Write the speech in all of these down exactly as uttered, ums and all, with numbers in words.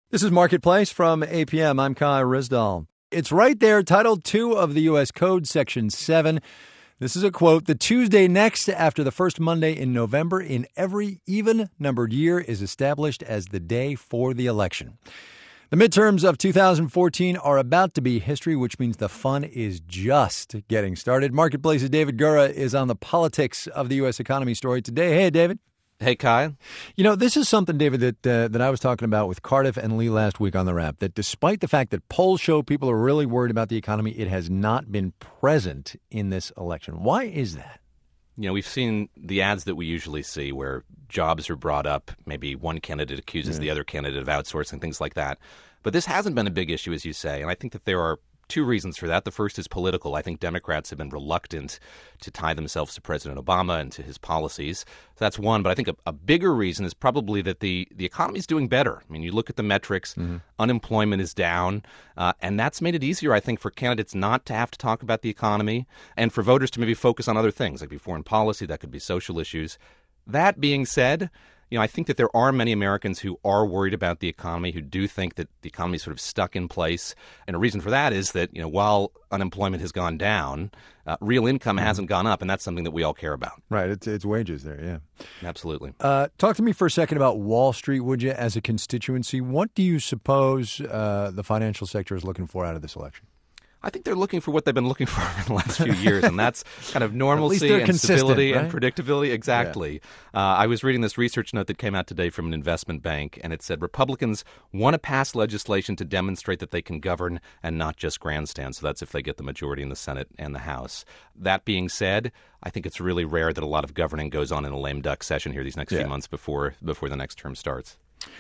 This is Marketplace from A P M. I'm Kai Rizdal. It's right there, Title two of the U S Code, Section seven. This is a quote. The Tuesday next after the first Monday in November in every even-numbered year is established as the day for the election. The midterms of two thousand fourteen are about to be history, which means the fun is just getting started. Marketplace's David Gura is on the politics of the U S economy story today. Hey, David. Hey, Kai. You know, this is something, David, that uh, that I was talking about with Cardiff and Lee last week on the Wrap, that despite the fact that polls show people are really worried about the economy, it has not been present in this election. Why is that? You know, we've seen the ads that we usually see where jobs are brought up. Maybe one candidate accuses yeah. the other candidate of outsourcing, things like that. But this hasn't been a big issue, as you say. And I think that there are two reasons for that. The first is political. I think Democrats have been reluctant to tie themselves to President Obama and to his policies. So that's one. But I think a, a bigger reason is probably that the, the economy is doing better. I mean, you look at the metrics, mm-hmm. unemployment is down, uh, and that's made it easier, I think, for candidates not to have to talk about the economy and for voters to maybe focus on other things, like foreign policy, that could be social issues. That being said, you know, I think that there are many Americans who are worried about the economy, who do think that the economy is sort of stuck in place. And a reason for that is that, you know, while unemployment has gone down, uh, real income mm-hmm. hasn't gone up. And that's something that we all care about. Right. It's, it's wages there. Yeah. Absolutely. Uh, talk to me for a second about Wall Street, would you, as a constituency? What do you suppose uh, the financial sector is looking for out of this election? I think they're looking for what they've been looking for in the last few years, and that's kind of normalcy and consistent, stability right? and predictability. Exactly. Yeah. Uh, I was reading this research note that came out today from an investment bank, and it said Republicans want to pass legislation to demonstrate that they can govern and not just grandstand. So that's if they get the majority in the Senate and the House. That being said, I think it's really rare that a lot of governing goes on in a lame duck session here these next yeah. few months before before the next term starts.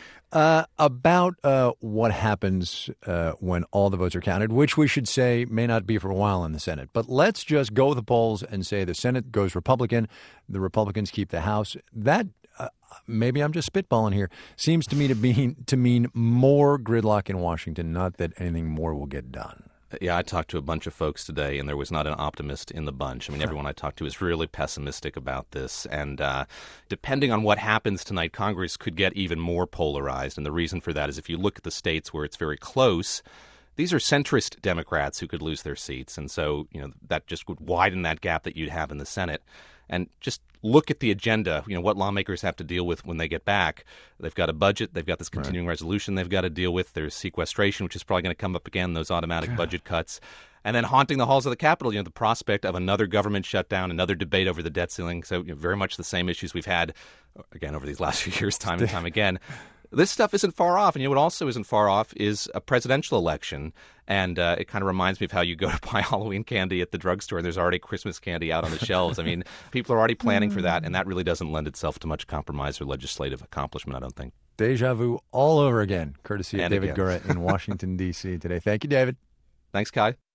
Uh, about uh, what happens uh, when all the votes are counted, which we should say may not be for a while in the Senate. But let's just go with the polls and say the Senate goes Republican, the Republicans keep the House. That, uh, maybe I'm just spitballing here, seems to me to mean, to mean more gridlock in Washington, not that anything more will get done. Yeah, I talked to a bunch of folks today, and there was not an optimist in the bunch. I mean, everyone I talked to is really pessimistic about this. And uh, depending on what happens tonight, Congress could get even more polarized. And the reason for that is if you look at the states where it's very close, these are centrist Democrats who could lose their seats. And so, you know, that just would widen that gap that you'd have in the Senate. And just look at the agenda, you know, what lawmakers have to deal with when they get back. They've got a budget. They've got this continuing right. resolution they've got to deal with. There's sequestration, which is probably going to come up again, those automatic budget cuts. And then haunting the halls of the Capitol, you know, the prospect of another government shutdown, another debate over the debt ceiling. So, you know, very much the same issues we've had, again, over these last few years, time and time again. This stuff isn't far off. And you know what also isn't far off is a presidential election. And uh, it kind of reminds me of how you go to buy Halloween candy at the drugstore and there's already Christmas candy out on the shelves. I mean, people are already planning for that, and that really doesn't lend itself to much compromise or legislative accomplishment, I don't think. Deja vu all over again, courtesy of and David again. Gura in Washington, D C today. Thank you, David. Thanks, Kai.